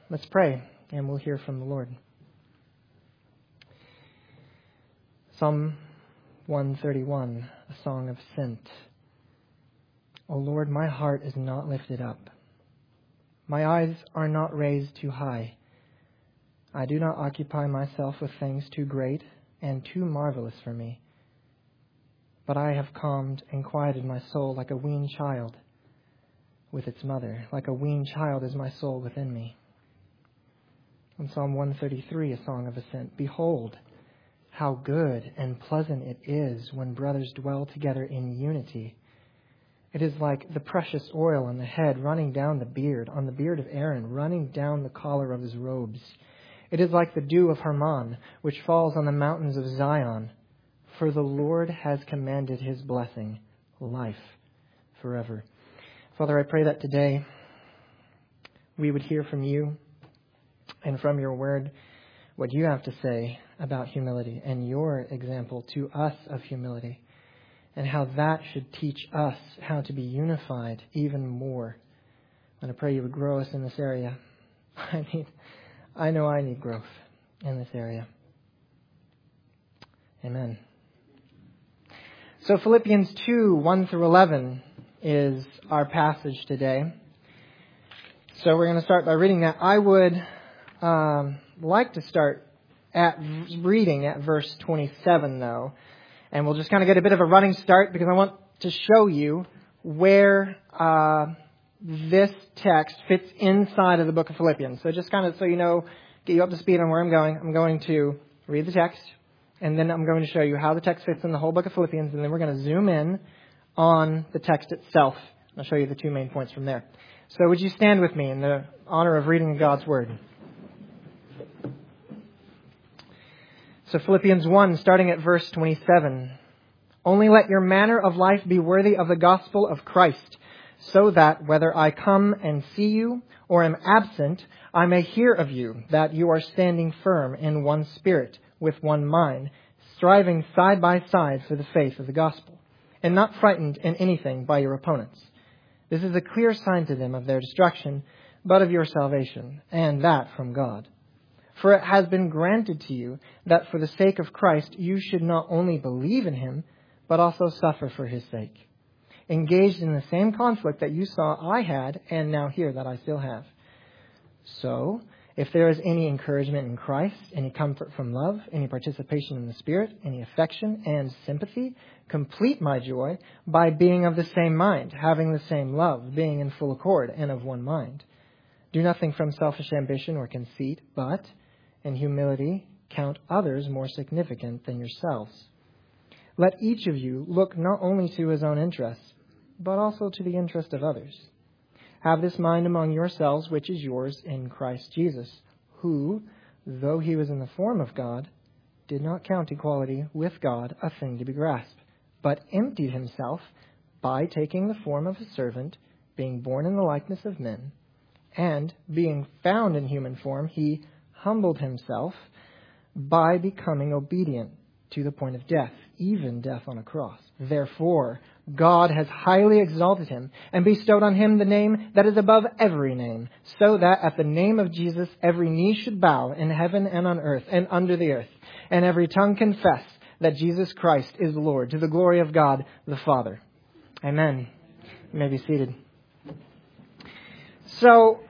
Let's pray, and we'll hear from the Lord. Psalm 131, a song of ascent. O Lord, my heart is not lifted up. My eyes are not raised too high. I do not occupy myself with things too great and too marvelous for me. But I have calmed and quieted my soul like a weaned child with its mother. Like a weaned child is my soul within me. In Psalm 133, a song of ascent. Behold, how good and pleasant it is when brothers dwell together in unity. It is like the precious oil on the head running down the beard, on the beard of Aaron, running down the collar of his robes. It is like the dew of Hermon, which falls on the mountains of Zion. For the Lord has commanded his blessing, life forever. Father, I pray that today we would hear from you and from your word what you have to say about humility and your example to us of humility and how that should teach us how to be unified even more. And I pray you would grow us in this area. I know I need growth in this area. Amen. So Philippians 2, 1 through 11 is our passage today. So we're going to start by reading that. I would like to start reading at verse 27, though. And we'll just kind of get a bit of a running start because I want to show you where this text fits inside of the book of Philippians. So just kind of so you know, get you up to speed on where I'm going. I'm going to read the text, and then I'm going to show you how the text fits in the whole book of Philippians, and then we're going to zoom in on the text itself. I'll show you the 2 main points from there. So would you stand with me in the honor of reading God's Word? So Philippians 1, starting at verse 27. Only let your manner of life be worthy of the gospel of Christ, so that whether I come and see you or am absent, I may hear of you, that you are standing firm in one spirit, with one mind, striving side by side for the faith of the gospel, and not frightened in anything by your opponents. This is a clear sign to them of their destruction, but of your salvation, and that from God. For it has been granted to you that for the sake of Christ you should not only believe in him, but also suffer for his sake, engaged in the same conflict that you saw I had, and now hear that I still have. So, if there is any encouragement in Christ, any comfort from love, any participation in the Spirit, any affection and sympathy, complete my joy by being of the same mind, having the same love, being in full accord and of one mind. Do nothing from selfish ambition or conceit, but in humility count others more significant than yourselves. Let each of you look not only to his own interests, but also to the interest of others. Have this mind among yourselves, which is yours in Christ Jesus, who, though he was in the form of God, did not count equality with God a thing to be grasped, but emptied himself by taking the form of a servant, being born in the likeness of men, and being found in human form, he humbled himself by becoming obedient to the point of death, even death on a cross. Therefore, God has highly exalted him and bestowed on him the name that is above every name, so that at the name of Jesus every knee should bow in heaven and on earth and under the earth, and every tongue confess that Jesus Christ is Lord, to the glory of God the Father. Amen. You may be seated. So,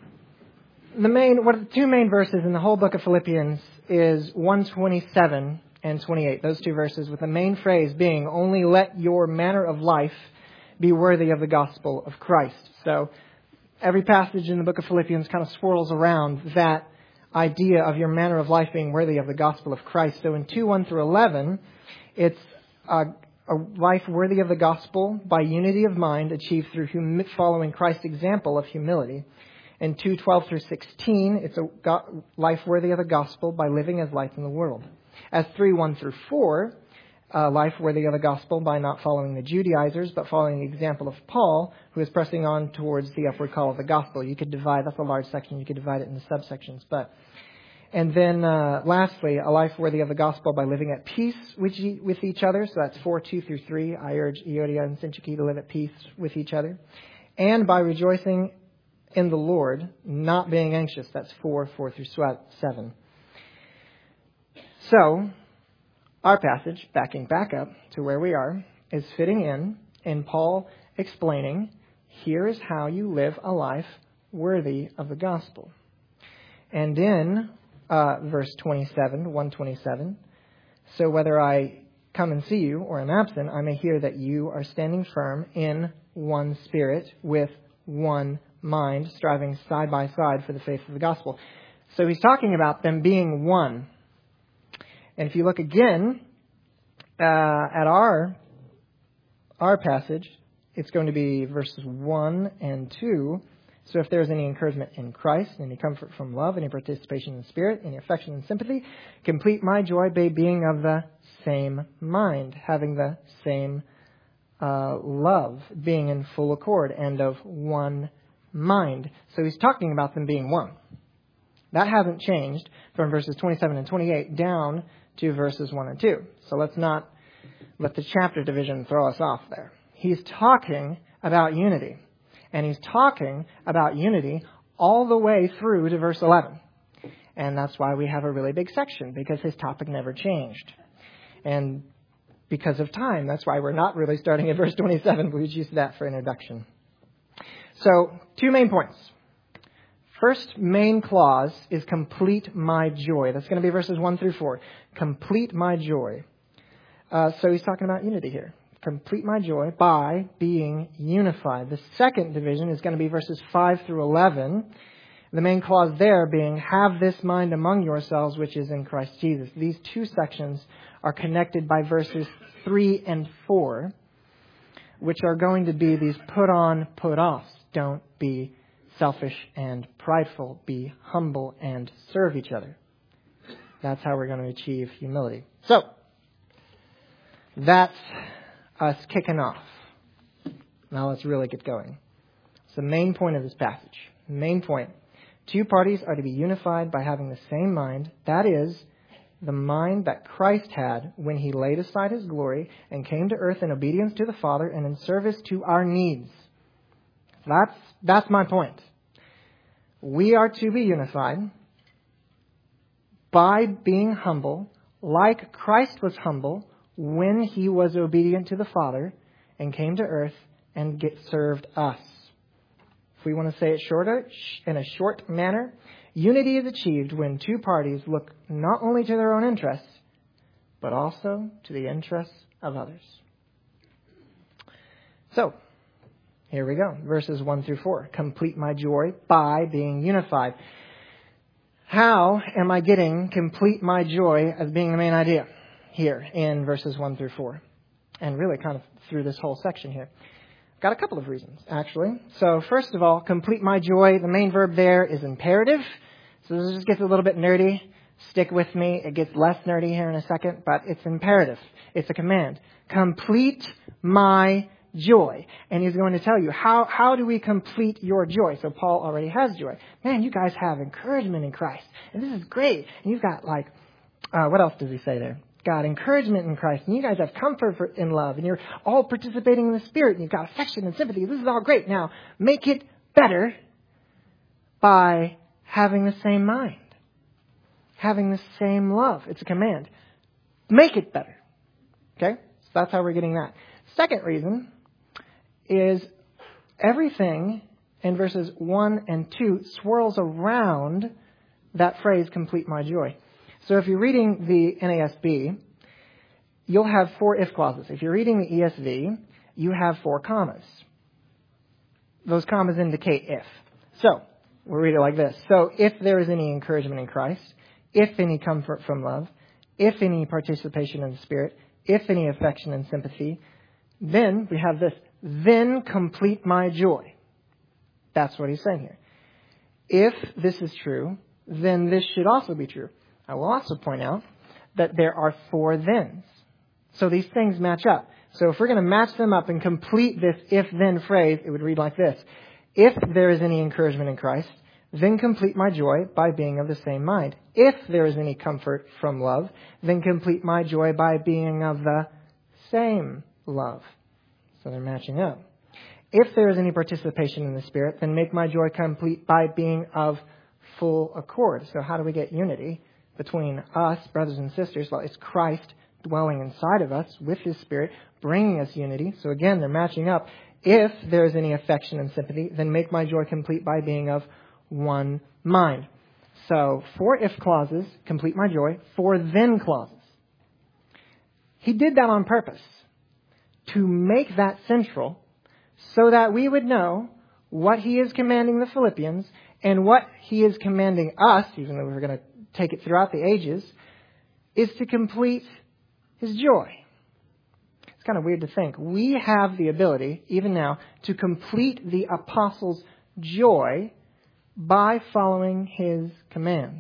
the 2 main verses in the whole book of Philippians is 1:27 and 28. Those 2 verses, with the main phrase being, only let your manner of life be worthy of the gospel of Christ. So every passage in the book of Philippians kind of swirls around that idea of your manner of life being worthy of the gospel of Christ. So in 2:1 through 11, it's a life worthy of the gospel by unity of mind achieved through following Christ's example of humility. In 2:12 through 16, it's a life worthy of the gospel by living as lights in the world. As 3:1 through 4, life worthy of the gospel by not following the Judaizers, but following the example of Paul, who is pressing on towards the upward call of the gospel. You could divide, that's a large section, you could divide it into subsections. And then lastly, a life worthy of the gospel by living at peace with each other. So that's 4:2 through 3. I urge Euodia and Syntyche to live at peace with each other. And by rejoicing in the Lord, not being anxious. That's 4:4-7. So, our passage, backing back up to where we are, is fitting in Paul explaining, here is how you live a life worthy of the gospel. And in verse 27, 127, so whether I come and see you or am absent, I may hear that you are standing firm in one spirit with one mind, striving side by side for the faith of the gospel. So he's talking about them being one. And if you look again at our passage, it's going to be verses 1 and 2. So if there is any encouragement in Christ, any comfort from love, any participation in the Spirit, any affection and sympathy, complete my joy by being of the same mind, having the same love, being in full accord, and of one mind. So he's talking about them being one. That hasn't changed from verses 27 and 28 down to verses 1 and 2. So let's not let the chapter division throw us off there. He's talking about unity. And he's talking about unity all the way through to verse 11. And that's why we have a really big section, because his topic never changed. And because of time, that's why we're not really starting at verse 27, but we just used that for introduction. So, 2 main points. First main clause is complete my joy. That's going to be verses 1-4. Complete my joy. So he's talking about unity here. Complete my joy by being unified. The second division is going to be verses 5-11. The main clause there being, have this mind among yourselves, which is in Christ Jesus. These 2 sections are connected by verses 3 and 4, which are going to be these put on, put offs. Don't be selfish and prideful. Be humble and serve each other. That's how we're going to achieve humility. So, that's us kicking off. Now let's really get going. It's the main point of this passage. Main point. 2 parties are to be unified by having the same mind. That is, the mind that Christ had when he laid aside his glory and came to earth in obedience to the Father and in service to our needs. That's my point. We are to be unified by being humble, like Christ was humble when he was obedient to the Father and came to earth and served us. If we want to say it shorter, in a short manner, unity is achieved when 2 parties look not only to their own interests, but also to the interests of others. So, here we go. Verses 1-4. Complete my joy by being unified. How am I getting complete my joy as being the main idea here in verses 1-4? And really kind of through this whole section here. Got a couple of reasons, actually. So first of all, complete my joy. The main verb there is imperative. So this just gets a little bit nerdy. Stick with me. It gets less nerdy here in a second, but it's imperative. It's a command. Complete my joy. And he's going to tell you, how do we complete your joy? So Paul already has joy. Man, you guys have encouragement in Christ. And this is great. And you've got what else does he say there? Got encouragement in Christ. And you guys have comfort in love. And you're all participating in the Spirit. And you've got affection and sympathy. This is all great. Now, make it better by having the same mind. Having the same love. It's a command. Make it better. Okay? So that's how we're getting that. Second reason is everything in verses 1 and 2 swirls around that phrase, complete my joy. So if you're reading the NASB, you'll have 4 if clauses. If you're reading the ESV, you have 4 commas. Those commas indicate if. So, we'll read it like this. So, if there is any encouragement in Christ, if any comfort from love, if any participation in the Spirit, if any affection and sympathy, then we have this, then complete my joy. That's what he's saying here. If this is true, then this should also be true. I will also point out that there are 4 thens. So these things match up. So if we're going to match them up and complete this if-then phrase, it would read like this. If there is any encouragement in Christ, then complete my joy by being of the same mind. If there is any comfort from love, then complete my joy by being of the same love. So they're matching up. If there is any participation in the Spirit, then make my joy complete by being of full accord. So how do we get unity between us, brothers and sisters? Well, it's Christ dwelling inside of us with His Spirit, bringing us unity. So again, they're matching up. If there is any affection and sympathy, then make my joy complete by being of one mind. So, 4 if clauses, complete my joy. 4 then clauses. He did that on purpose to make that central so that we would know what He is commanding the Philippians and what He is commanding us, even though we're going to take it throughout the ages, is to complete His joy. It's kind of weird to think. We have the ability, even now, to complete the apostles' joy by following His command.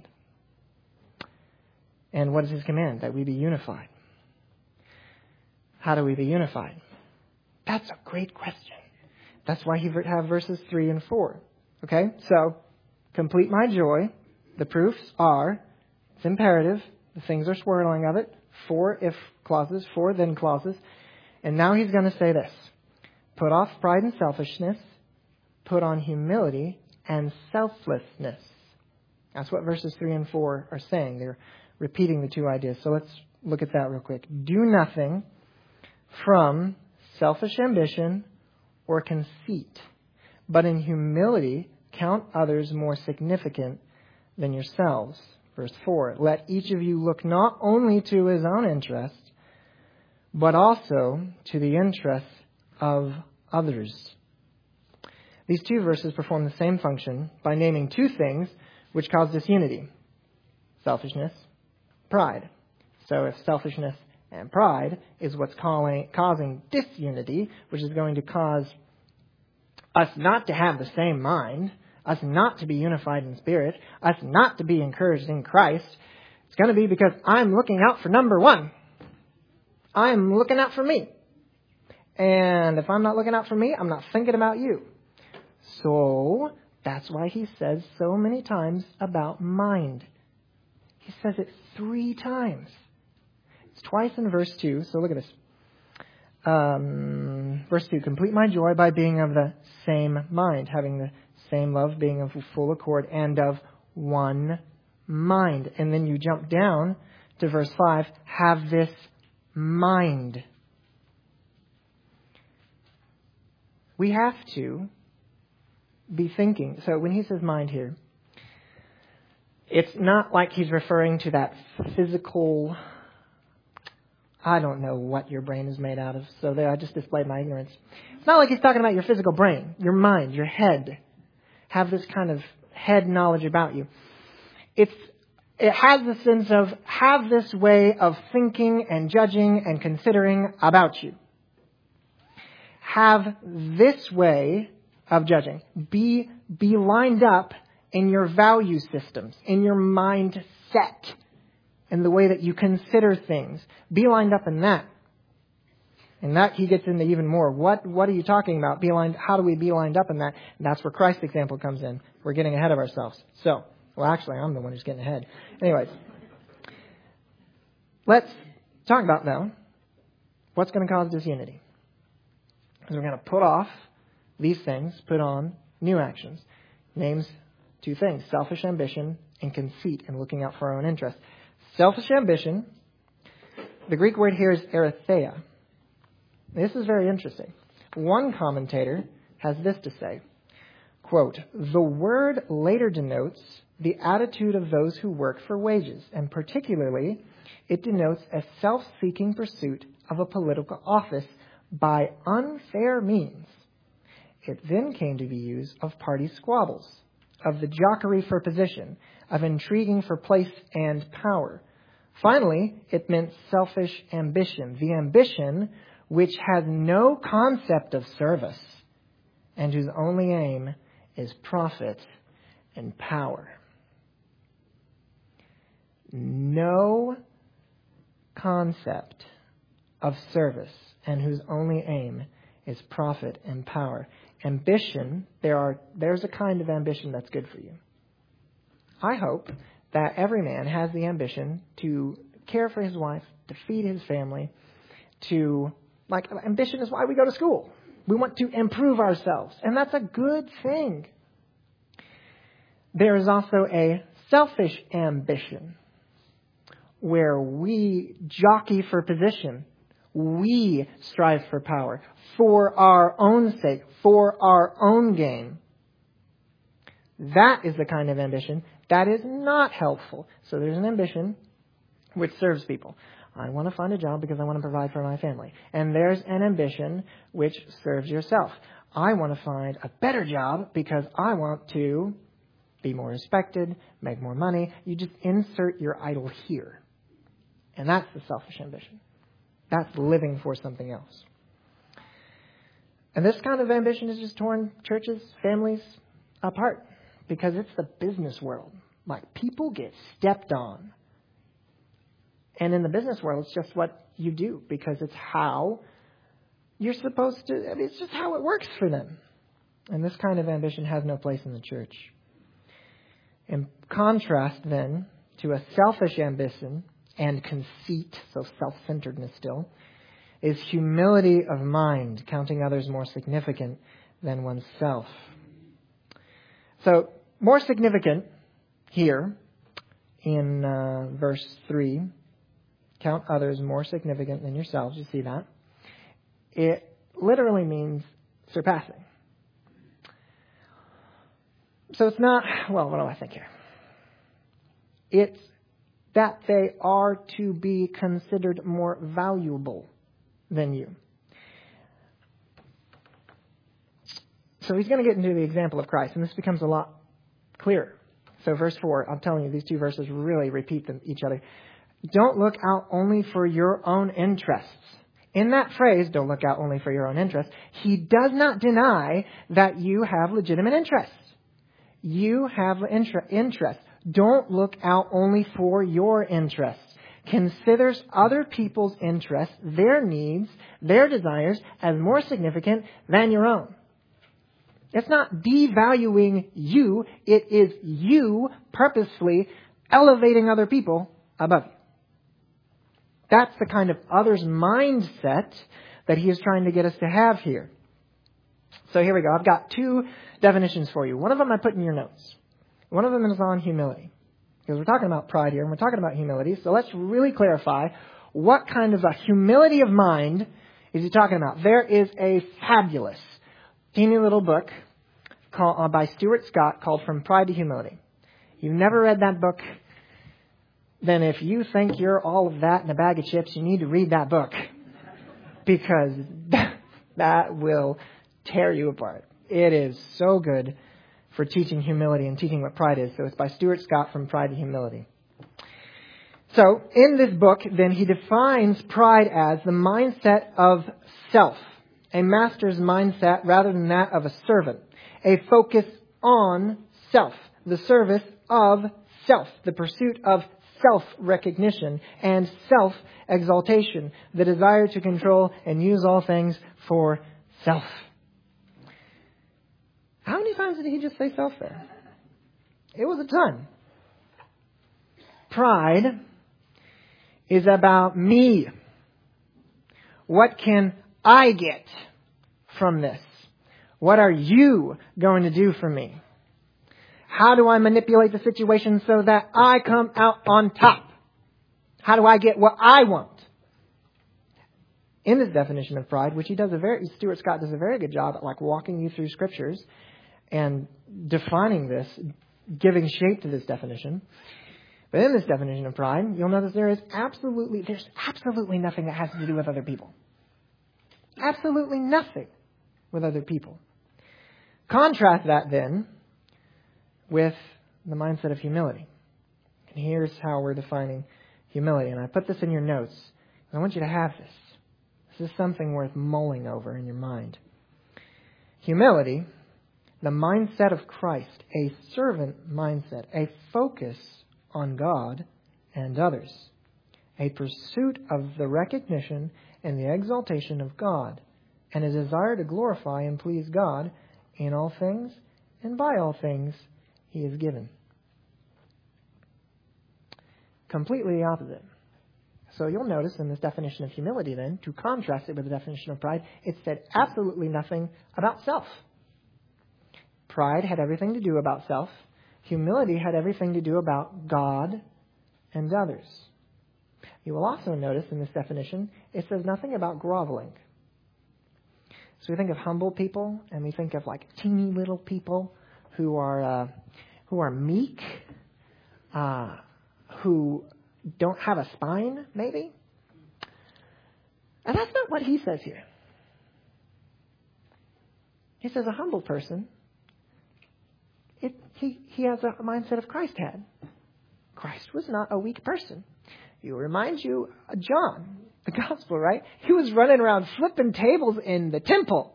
And what is His command? That we be unified. How do we be unified? That's a great question. That's why He have verses 3 and 4. Okay? So, complete my joy. The proofs are, it's imperative. The things are swirling of it. 4 if clauses, 4 then clauses. And now he's going to say this. Put off pride and selfishness. Put on humility and selflessness. That's what verses 3 and 4 are saying. They're repeating the two ideas. So let's look at that real quick. Do nothing from selfish ambition or conceit, but in humility count others more significant than yourselves. Verse 4, let each of you look not only to his own interest, but also to the interests of others. These two verses perform the same function by naming two things which cause disunity. Selfishness, pride. So if selfishness and pride is what's causing disunity, which is going to cause us not to have the same mind, us not to be unified in spirit, us not to be encouraged in Christ, it's going to be because I'm looking out for number one. I'm looking out for me. And if I'm not looking out for me, I'm not thinking about you. So that's why he says so many times about mind. He says it 3 times. It's twice in verse 2. So look at this. Verse 2, complete my joy by being of the same mind, having the same love, being of full accord, and of one mind. And then you jump down to verse 5, have this mind. We have to be thinking. So when he says mind here, it's not like he's referring to that physical, I don't know what your brain is made out of. So there, I just displayed my ignorance. It's not like he's talking about your physical brain, your mind, your head. Have this kind of head knowledge about you. It has the sense of have this way of thinking and judging and considering about you. Have this way of judging. Be lined up in your value systems, in your mindset, in the way that you consider things. Be lined up in that. And that he gets into even more. What are you talking about? How do we be lined up in that? And that's where Christ's example comes in. We're getting ahead of ourselves. So, well, actually, I'm the one who's getting ahead. Anyways, let's talk about, though, what's going to cause disunity. Because we're going to put off these things, put on new actions. Names 2 things, selfish ambition and conceit, and looking out for our own interests. Selfish ambition, the Greek word here is erytheia. This is very interesting. One commentator has this to say, quote, the word later denotes the attitude of those who work for wages, and particularly it denotes a self-seeking pursuit of a political office by unfair means. It then came to be used of party squabbles, of the jockey for position, of intriguing for place and power. Finally, it meant selfish ambition, the ambition which has no concept of service and whose only aim is profit and power. No concept of service and whose only aim is profit and power. Ambition, there's a kind of ambition that's good for you. I hope that every man has the ambition to care for his wife, to feed his family, ambition is why we go to school. We want to improve ourselves. And that's a good thing. There is also a selfish ambition where we jockey for position. We strive for power for our own sake, for our own gain. That is the kind of ambition that is not helpful. So there's an ambition which serves people. I want to find a job because I want to provide for my family. And there's an ambition which serves yourself. I want to find a better job because I want to be more respected, make more money. You just insert your idol here. And that's the selfish ambition. That's living for something else. And this kind of ambition has just torn churches, families apart because it's the business world. Like, people get stepped on. And in the business world, it's just what you do because it's how you're supposed to, it's just how it works for them. And this kind of ambition has no place in the church. In contrast, then, to a selfish ambition and conceit, so self-centeredness still, is humility of mind, counting others more significant than oneself. So, more significant here in verse 3, count others more significant than yourselves. You see that? It literally means surpassing. So it's not, well, what do I think here? It's that they are to be considered more valuable than you. So he's going to get into the example of Christ, and this becomes a lot clearer. So verse 4, I'm telling you, these two verses really repeat each other. Don't look out only for your own interests. In that phrase, don't look out only for your own interests, he does not deny that you have legitimate interests. You have interests. Don't look out only for your interests. Consider other people's interests, their needs, their desires as more significant than your own. It's not devaluing you. It is you purposefully elevating other people above you. That's the kind of others mindset that he is trying to get us to have here. So here we go. I've got two definitions for you. One of them I put in your notes. One of them is on humility. Because we're talking about pride here and we're talking about humility. So let's really clarify what kind of a humility of mind is he talking about. There is a fabulous, teeny little book by Stuart Scott called From Pride to Humility. You've never read that book? Then if you think you're all of that in a bag of chips, you need to read that book. Because that will tear you apart. It is so good for teaching humility and teaching what pride is. So it's by Stuart Scott, From Pride to Humility. So in this book, then he defines pride as the mindset of self, a master's mindset rather than that of a servant, a focus on self, the service of self, the pursuit of self-recognition and self-exaltation, the desire to control and use all things for self. How many times did he just say self there? It was a ton. Pride is about me. What can I get from this? What are you going to do for me? How do I manipulate the situation so that I come out on top? How do I get what I want? In this definition of pride, which Stuart Scott does a very good job at walking you through scriptures and defining this, giving shape to this definition. But in this definition of pride, you'll notice there's absolutely nothing that has to do with other people. Absolutely nothing with other people. Contrast that then with the mindset of humility. And here's how we're defining humility. And I put this in your notes. I want you to have this. This is something worth mulling over in your mind. Humility, the mindset of Christ, a servant mindset, a focus on God and others, a pursuit of the recognition and the exaltation of God, and a desire to glorify and please God in all things and by all things He is given. Completely the opposite. So you'll notice in this definition of humility then, to contrast it with the definition of pride, it said absolutely nothing about self. Pride had everything to do about self. Humility had everything to do about God and others. You will also notice in this definition, it says nothing about groveling. So we think of humble people, and we think of like teeny little people who are meek, who don't have a spine, maybe. And that's not what he says here. He says a humble person, he has a mindset of Christ had. Christ was not a weak person. It reminds you of John, the gospel, right? He was running around flipping tables in the temple.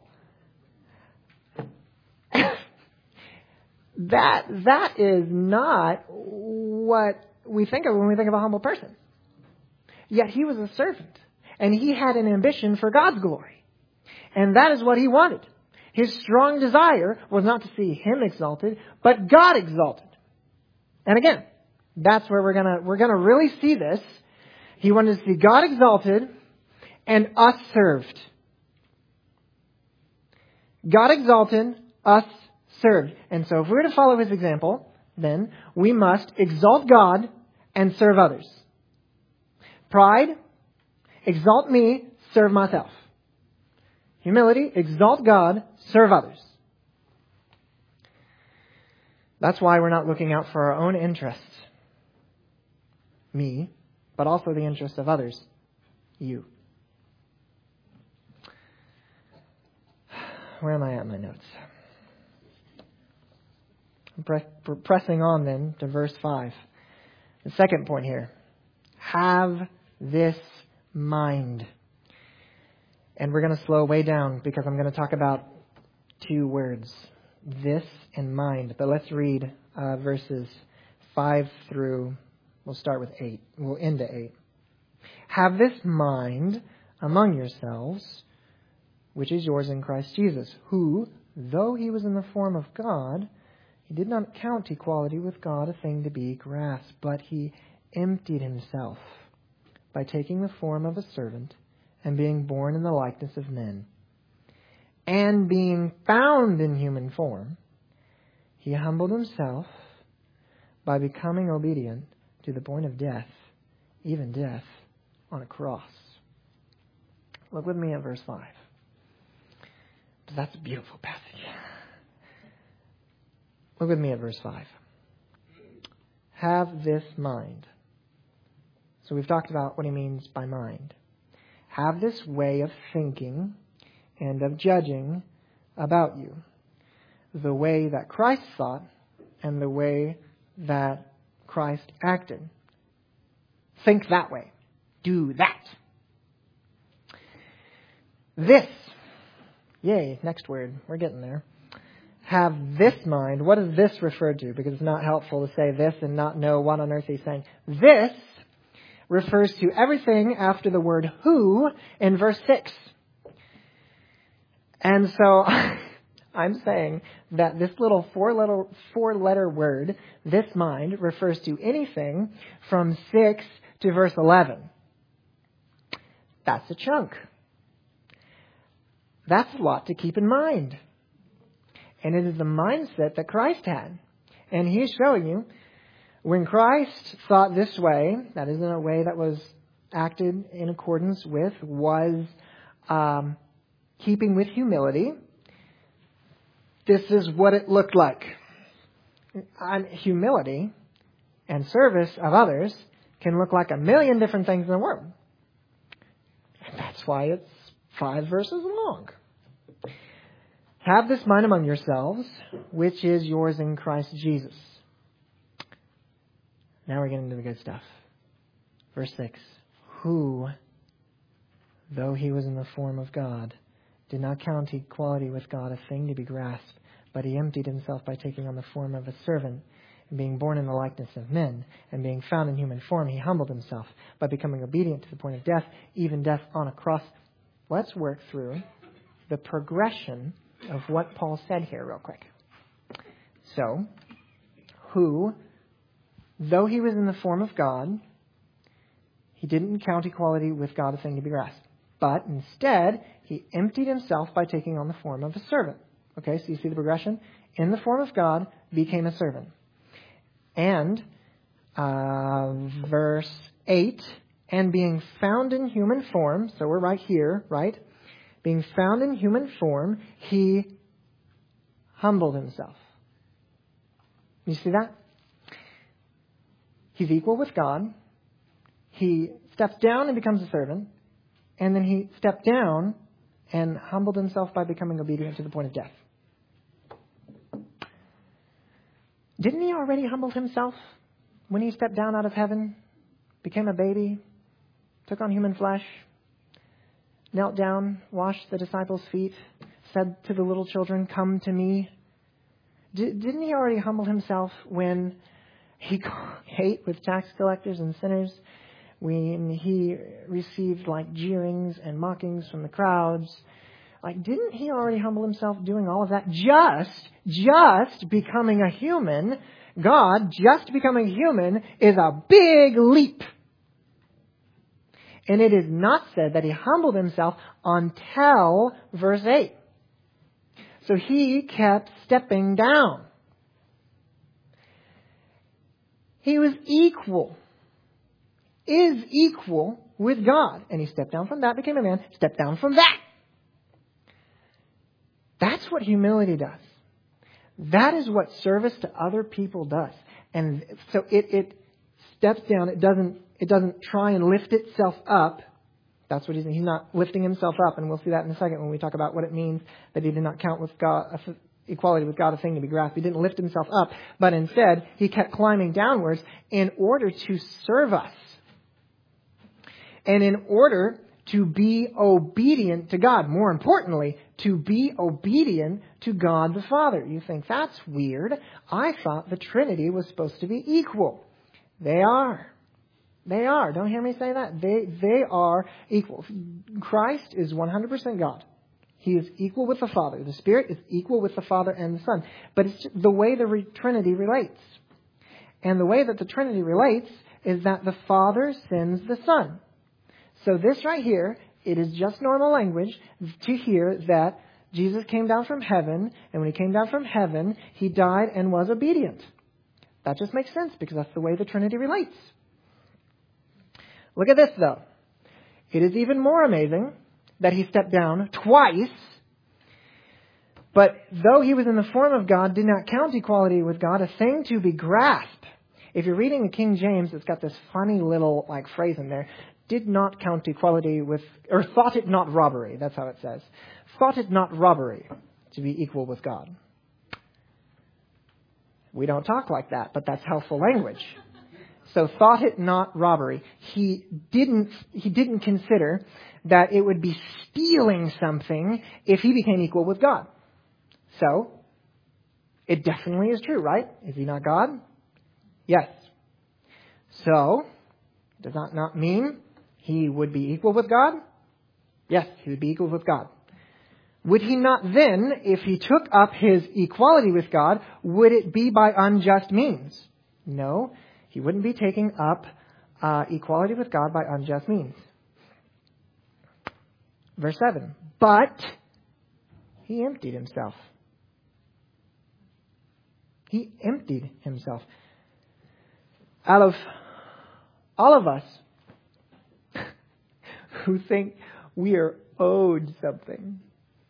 That is not what we think of when we think of a humble person. Yet he was a servant, and he had an ambition for God's glory. And that is what he wanted. His strong desire was not to see him exalted, but God exalted. And again, that's where we're gonna really see this. He wanted to see God exalted and us served. God exalted, us served. And so if we're to follow his example, then we must exalt God and serve others. Pride, exalt me, serve myself. Humility, exalt God, serve others. That's why we're not looking out for our own interests, me, but also the interests of others, you. Where am I at in my notes? I'm pressing on then to verse 5. The second point here. Have this mind. And we're going to slow way down because I'm going to talk about two words. This and mind. But let's read verses 5 through, we'll start with 8. We'll end at 8. Have this mind among yourselves, which is yours in Christ Jesus, who, though he was in the form of God, he did not count equality with God a thing to be grasped, but he emptied himself by taking the form of a servant and being born in the likeness of men. And being found in human form, he humbled himself by becoming obedient to the point of death, even death on a cross. Look with me at verse 5. That's a beautiful passage. Look with me at verse 5. Have this mind. So we've talked about what he means by mind. Have this way of thinking and of judging about you. The way that Christ thought and the way that Christ acted. Think that way. Do that. This. Yay, next word. We're getting there. Have this mind. What does this refer to? Because it's not helpful to say this and not know what on earth he's saying. This refers to everything after the word who in verse 6. And so I'm saying that this little four-letter word, this mind, refers to anything from 6 to verse 11. That's a chunk. That's a lot to keep in mind. And it is the mindset that Christ had. And he's showing you, when Christ thought this way, that isn't a way that was acted in accordance with, was keeping with humility. This is what it looked like. And humility and service of others can look like a million different things in the world. And that's why it's 5 verses long. Have this mind among yourselves, which is yours in Christ Jesus. Now we're getting into the good stuff. Verse 6. Who, though he was in the form of God, did not count equality with God a thing to be grasped, but he emptied himself by taking on the form of a servant, and being born in the likeness of men, and being found in human form, he humbled himself by becoming obedient to the point of death, even death on a cross. Let's work through the progression of what Paul said here real quick. So, who, though he was in the form of God, He didn't count equality with God a thing to be grasped. But instead, he emptied himself by taking on the form of a servant. Okay, so you see the progression? In the form of God, became a servant. And verse 8, and being found in human form, so we're right here, right? Being found in human form, he humbled himself. You see that? He's equal with God. He steps down and becomes a servant. And then he stepped down and humbled himself by becoming obedient to the point of death. Didn't he already humble himself when he stepped down out of heaven, became a baby, took on human flesh, knelt down, washed the disciples' feet, said to the little children, "Come to me"? Didn't he already humble himself when he ate with tax collectors and sinners, when he received jeerings and mockings from the crowds? Didn't he already humble himself doing all of that? Just becoming a human, God just becoming human is a big leap. And it is not said that he humbled himself until verse 8. So he kept stepping down. He was equal, is equal with God. And he stepped down from that, became a man, stepped down from that. That's what humility does. That is what service to other people does. And so it steps down. It doesn't try and lift itself up. That's what he's not lifting himself up. And we'll see that in a second when we talk about what it means that he did not count with God, equality with God a thing to be grasped. He didn't lift himself up, but instead he kept climbing downwards in order to serve us. And in order to be obedient to God. More importantly, to be obedient to God the Father. You think, that's weird. I thought the Trinity was supposed to be equal. They are. They are. Don't hear me say that. They are equal. Christ is 100% God. He is equal with the Father. The Spirit is equal with the Father and the Son. But it's the way the Trinity relates. And the way that the Trinity relates is that the Father sends the Son. So this right here, it is just normal language to hear that Jesus came down from heaven, and when he came down from heaven, he died and was obedient. That just makes sense because that's the way the Trinity relates. Look at this, though. It is even more amazing that he stepped down twice, but though he was in the form of God, did not count equality with God a thing to be grasped. If you're reading the King James, it's got this funny little phrase in there. Did not count equality with, or thought it not robbery. That's how it says. Thought it not robbery to be equal with God. We don't talk like that, but that's helpful language. So thought it not robbery. He didn't consider that it would be stealing something if he became equal with God. So, it definitely is true, right? Is he not God? Yes. So, does that not mean he would be equal with God? Yes, he would be equal with God. Would he not then, if he took up his equality with God, would it be by unjust means? No, he wouldn't be taking up equality with God by unjust means. Verse 7. But he emptied himself. He emptied himself. Out of all of us who think we are owed something,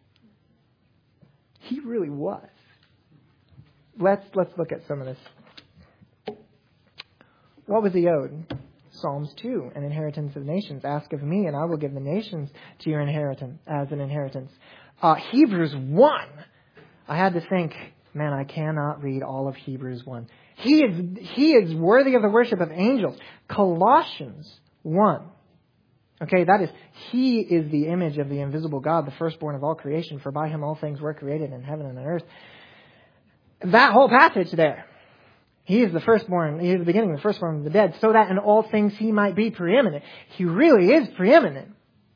he really was. Let's look at some of this. What was he owed? Psalms 2, an inheritance of nations. Ask of me, and I will give the nations to your inheritance as an inheritance. Hebrews 1. I had to think, man, I cannot read all of Hebrews 1. He is worthy of the worship of angels. Colossians 1. Okay, that is, he is the image of the invisible God, the firstborn of all creation, for by him all things were created in heaven and on earth. That whole passage there. He is the firstborn, he is the beginning, the firstborn of the dead, so that in all things he might be preeminent. He really is preeminent.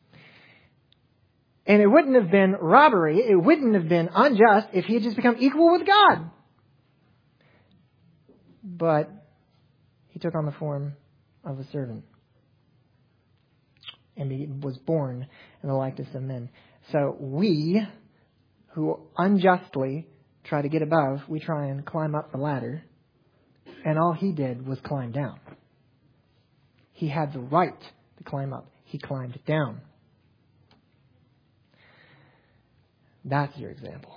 And it wouldn't have been robbery, it wouldn't have been unjust if he had just become equal with God. But he took on the form of a servant. and was born in the likeness of men. So we, who unjustly try to get above, we try and climb up the ladder, and all he did was climb down. He had the right to climb up. He climbed down. That's your example.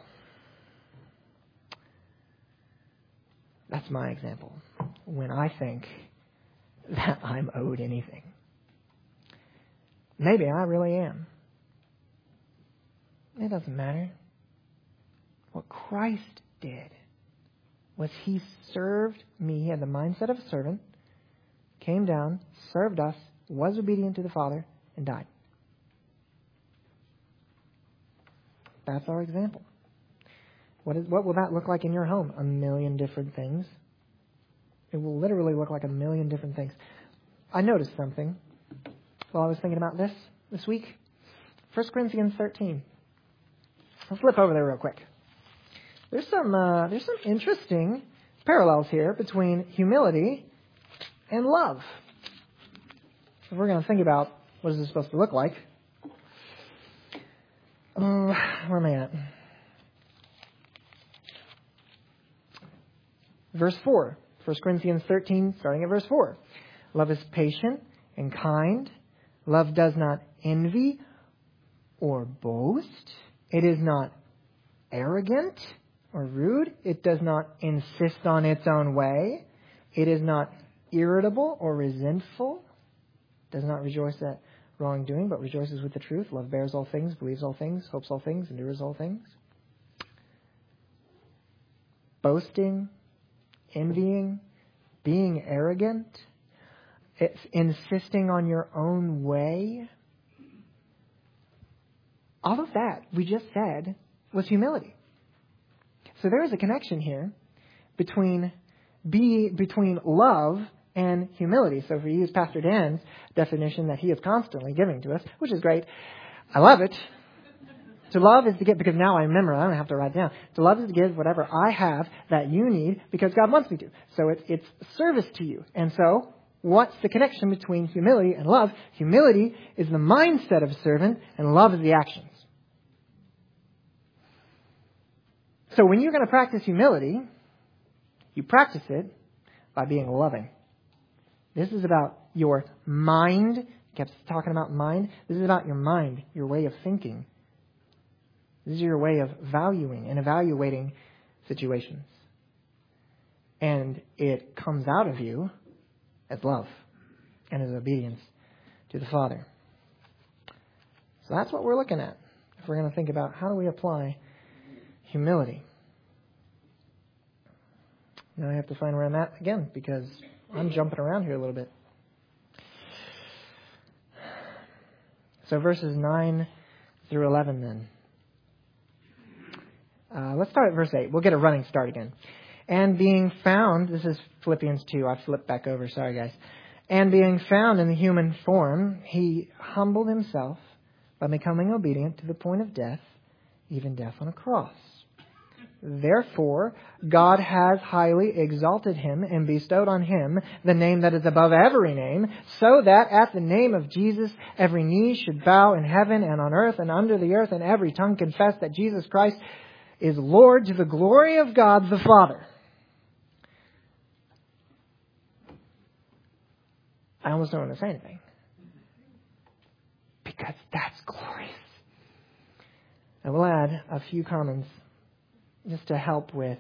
That's my example. When I think that I'm owed anything. Maybe I really am. It doesn't matter. What Christ did was he served me. He had the mindset of a servant, came down, served us, was obedient to the Father, and died. That's our example. What will that look like in your home? A million different things. It will literally look like a million different things. I noticed something while I was thinking about this week. 1 Corinthians 13. I'll flip over there real quick. There's some interesting parallels here between humility and love. If we're going to think about what is this supposed to look like, where am I at? Verse 4. 1 Corinthians 13, starting at verse 4. Love is patient and kind. Love does not envy or boast. It is not arrogant or rude. It does not insist on its own way. It is not irritable or resentful. It does not rejoice at wrongdoing, but rejoices with the truth. Love bears all things, believes all things, hopes all things, endures all things. Boasting, envying, being arrogant, it's insisting on your own way. All of that we just said was humility. So there is a connection here between love and humility. So if we use Pastor Dan's definition that he is constantly giving to us, which is great, I love it. To love is to give, because now I remember, I don't have to write down. To love is to give whatever I have that you need because God wants me to. So it's service to you. And so what's the connection between humility and love? Humility is the mindset of a servant and love is the actions. So when you're going to practice humility, you practice it by being loving. This is about your mind. Kept talking about mind. This is about your mind, your way of thinking. This is your way of valuing and evaluating situations. And it comes out of you as love and as obedience to the Father. So that's what we're looking at. If we're going to think about how do we apply humility. Now I have to find where I'm at again because I'm jumping around here a little bit. So verses 9 through 11 then. Let's start at verse 8. We'll get a running start again. And being found, this is Philippians 2. I flipped back over. Sorry, guys. And being found in the human form, he humbled himself by becoming obedient to the point of death, even death on a cross. Therefore, God has highly exalted him and bestowed on him the name that is above every name, so that at the name of Jesus every knee should bow in heaven and on earth and under the earth, and every tongue confess that Jesus Christ is Lord, to the glory of God the Father. I almost don't want to say anything. Because that's glorious. I will add a few comments just to help with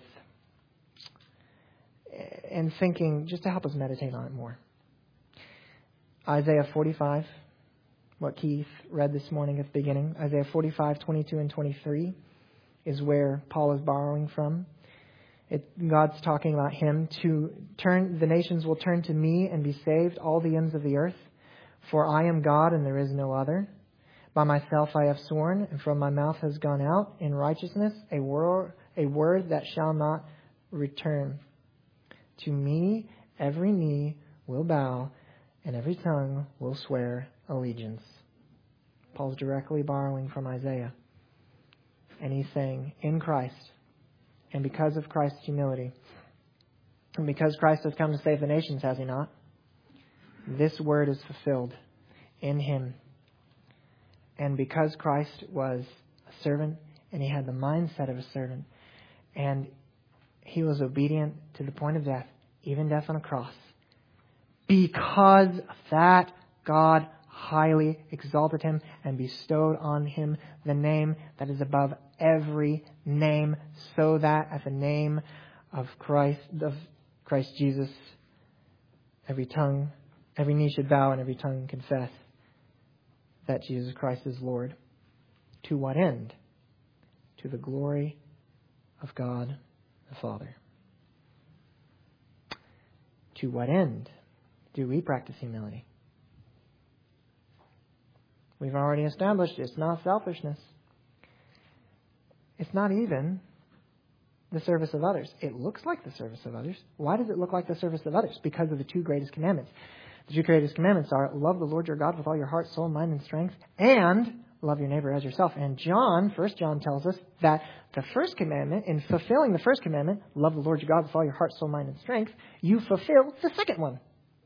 and thinking, just to help us meditate on it more. Isaiah 45, what Keith read this morning at the beginning. Isaiah 45, 22 and 23 is where Paul is borrowing from. God's talking about him to turn, the nations will turn to me and be saved, all the ends of the earth. For I am God and there is no other. By myself I have sworn, and from my mouth has gone out in righteousness a word that shall not return. To me every knee will bow, and every tongue will swear allegiance. Paul's directly borrowing from Isaiah. And he's saying, in Christ, and because of Christ's humility, and because Christ has come to save the nations, has he not? This word is fulfilled in him And because Christ was a servant and he had the mindset of a servant and he was obedient to the point of death, even death on a cross, because of that, God highly exalted him and bestowed on him the name that is above every name, so that at the name of Christ Jesus, every knee should bow and every tongue confess that Jesus Christ is Lord. To what end? To the glory of God the Father. To what end do we practice humility? We've already established it's not selfishness. It's not even the service of others. It looks like the service of others. Why does it look like the service of others? Because of the two greatest commandments. The two greatest commandments are love the Lord your God with all your heart, soul, mind, and strength, and love your neighbor as yourself. And 1 John tells us that the first commandment, in fulfilling the first commandment, love the Lord your God with all your heart, soul, mind, and strength, you fulfill the second one.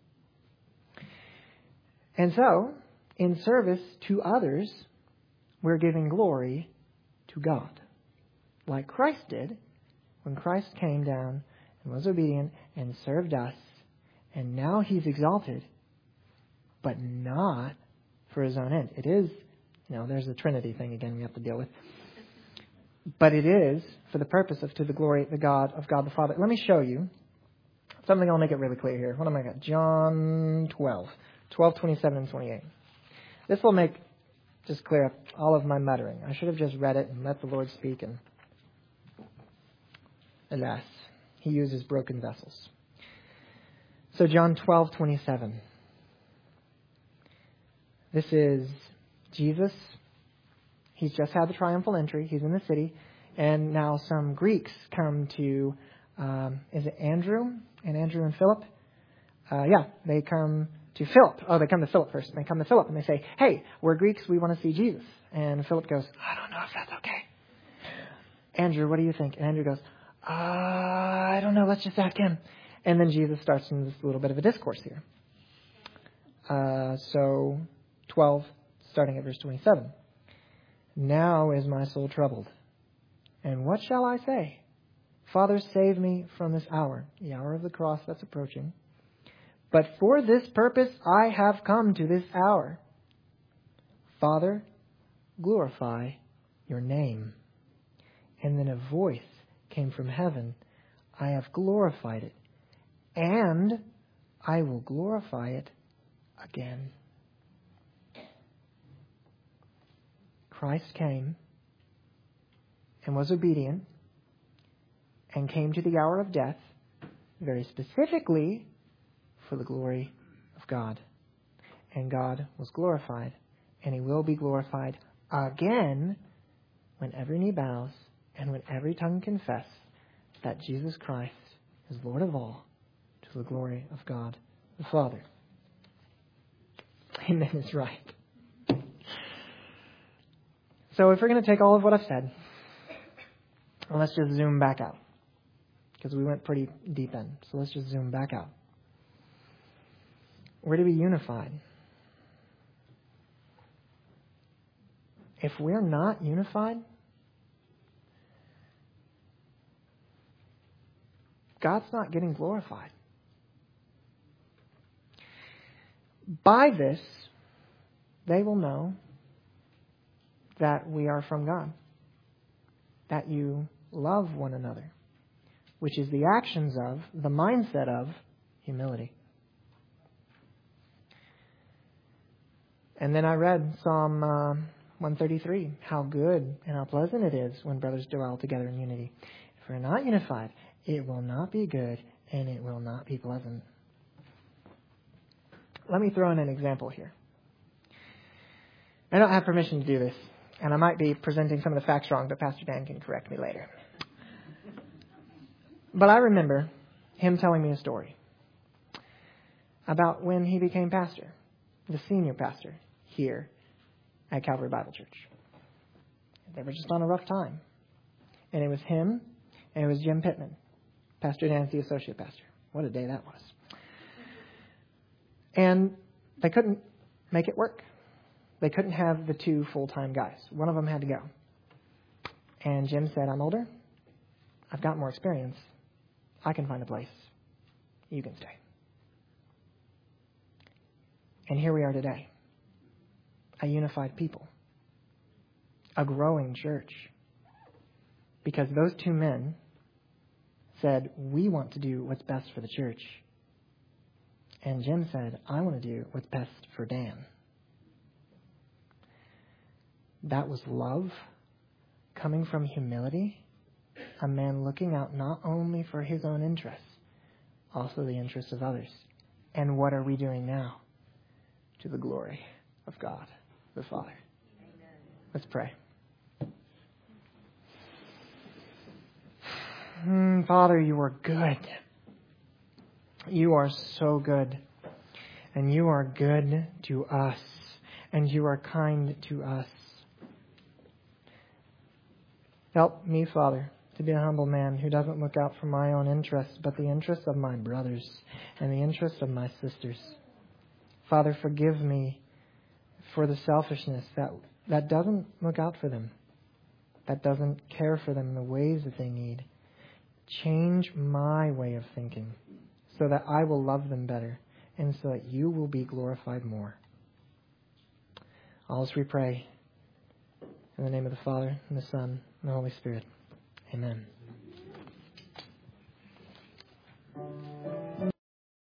And so, in service to others, we're giving glory to God. Like Christ did when Christ came down and was obedient and served us. And now he's exalted, but not for his own end. It is, there's the Trinity thing again we have to deal with. But it is for the purpose of to the glory of God the Father. Let me show you something. I'll make it really clear here. What am I got? John 12, 27 and 28. This will make just clear up all of my muttering. I should have just read it and let the Lord speak, and alas, he uses broken vessels. So John 12:27. This is Jesus. He's just had the triumphal entry. He's in the city. And now some Greeks come to, is it Andrew? And Andrew and Philip? They come to Philip. Oh, they come to Philip first. They come to Philip and they say, hey, we're Greeks. We want to see Jesus. And Philip goes, I don't know if that's okay. Andrew, what do you think? And Andrew goes, I don't know. Let's just ask him. And then Jesus starts in this little bit of a discourse here. So 12, starting at verse 27. Now is my soul troubled. And what shall I say? Father, save me from this hour, the hour of the cross that's approaching. But for this purpose I have come to this hour. Father, glorify your name. And then a voice came from heaven. I have glorified it, and I will glorify it again. Christ came and was obedient and came to the hour of death very specifically for the glory of God. And God was glorified, and he will be glorified again when every knee bows and when every tongue confess that Jesus Christ is Lord of all, to the glory of God the Father. Amen is right. So if we're going to take all of what I've said, let's just zoom back out, because we went pretty deep in. So let's just zoom back out. We're to be unified. If we're not unified, God's not getting glorified. By this, they will know that we are from God, that you love one another, which is the actions of, the mindset of, humility. And then I read Psalm 133, how good and how pleasant it is when brothers dwell together in unity. If we're not unified, it will not be good and it will not be pleasant. Let me throw in an example here. I don't have permission to do this, and I might be presenting some of the facts wrong, but Pastor Dan can correct me later. But I remember him telling me a story about when he became pastor, the senior pastor here at Calvary Bible Church. They were just on a rough time. And it was him, and it was Jim Pittman. Pastor Dan's the associate pastor. What a day that was. And they couldn't make it work. They couldn't have the 2 full-time guys. One of them had to go. And Jim said, I'm older. I've got more experience. I can find a place. You can stay. And here we are today. A unified people. A growing church. Because those 2 men said, we want to do what's best for the church. And Jim said, I want to do what's best for Dan. That was love coming from humility. A man looking out not only for his own interests, also the interests of others. And what are we doing now? To the glory of God, the Father. Amen. Let's pray. Father, you are good. You are so good. And you are good to us. And you are kind to us. Help me, Father, to be a humble man who doesn't look out for my own interests, but the interests of my brothers and the interests of my sisters. Father, forgive me for the selfishness that doesn't look out for them, that doesn't care for them in the ways that they need. Change my way of thinking so that I will love them better and so that you will be glorified more. All this we pray in the name of the Father, and the Son, and the Holy Spirit. Amen.